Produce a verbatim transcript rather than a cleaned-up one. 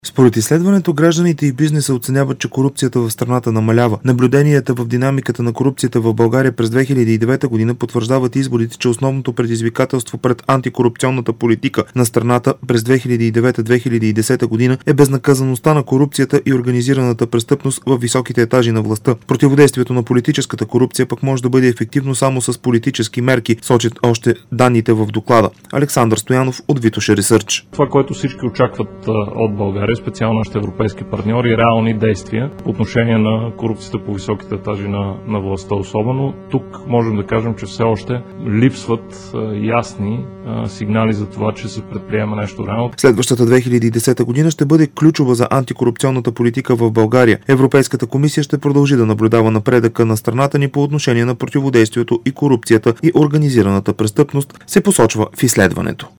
Според изследването, гражданите и бизнеса оценяват, че корупцията в страната намалява. Наблюденията в динамиката на корупцията в България през две хиляди и девета година потвърждават изводите, че основното предизвикателство пред антикорупционната политика на страната през две хиляди и девета - две хиляди и десета година е безнаказаността на корупцията и организираната престъпност в високите етажи на властта. Противодействието на политическата корупция пък може да бъде ефективно само с политически мерки, сочат още данните в доклада. Александър Стоянов от Витоша Ресърч. Това, което всички очакват от България, специално нашите европейски партньори, реални действия по отношение на корупцията по високите етажи на, на властта. Особено тук можем да кажем, че все още липсват а, ясни а, сигнали за това, че се предприема нещо реално. Следващата две хиляди и десета година ще бъде ключова за антикорупционната политика в България. Европейската комисия ще продължи да наблюдава напредъка на страната ни по отношение на противодействието и корупцията и организираната престъпност, се посочва в изследването.